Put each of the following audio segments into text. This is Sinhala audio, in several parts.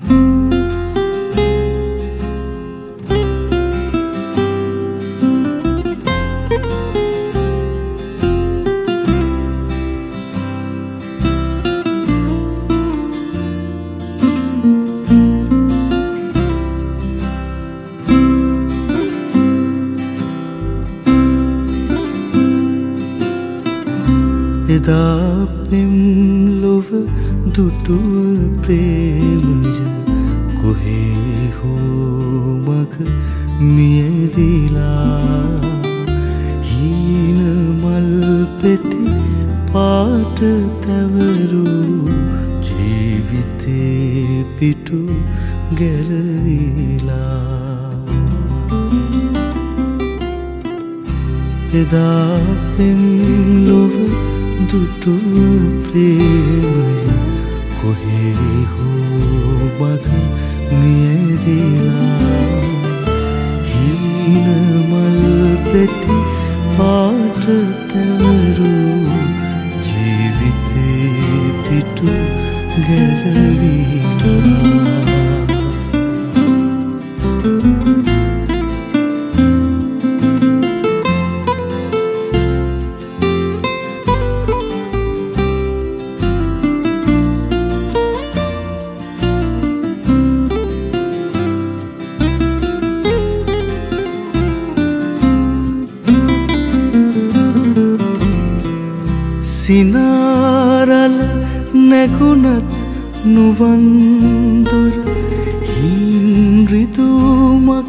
එදා පෙම් ලොව දුටුව ප්‍රේමය කොහේ හෝ මග මියදිලා හීන මල් පෙති පාට තැවරු ජීවිතේ පිටු ගැලවිලා එදා පෙම් ලොව දුටුව ප්‍රේමය කොහේ හෝ මග මියදිලා හීන මල් පෙති පාට තැවරු ජීවිතේ පිටු ගැලවිලා සිනාරල නැගුණත් නුවන් දොර හීන් රිදුමක්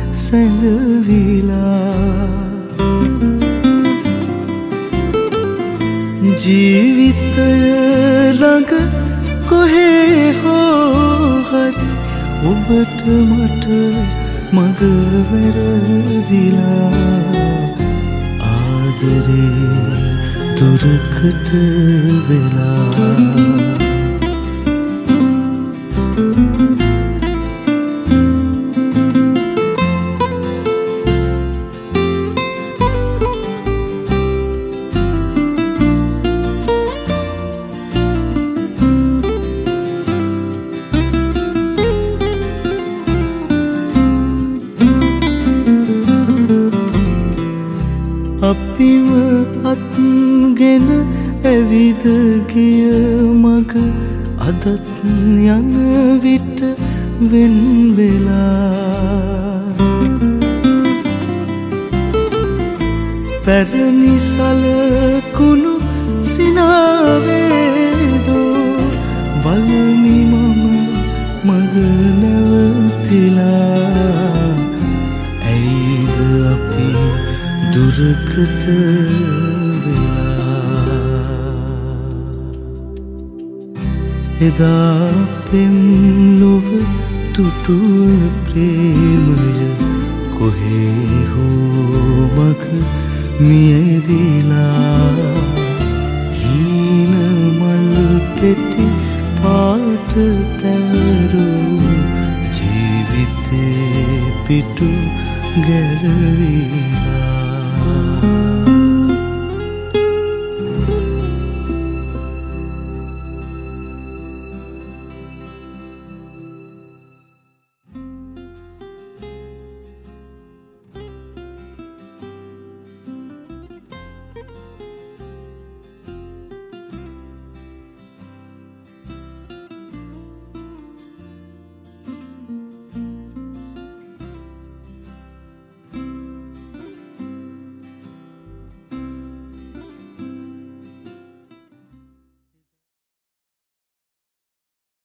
සැඟවිලා ජීවිතය ළඟ කොහේ හෝ හරි ඔබට මට මග වැරදිලා ආදරේ දුරකට වෙලා අපිව අත්ගෙන ඇවිද ගිය මග අදත් යන විට වෙන් වෙලා පැරණි සලකුණු සිනාවේදෝ බලමි මම මග නැවතිලා ඇයිද අපි දුරකට එදා පෙම් ලොව දුටුව ප්‍රේමය කොහේ හෝ මග මියදිලා හීන මල් පෙති පාට තැවරු ජීවිතේ පිටු ගැලවිලා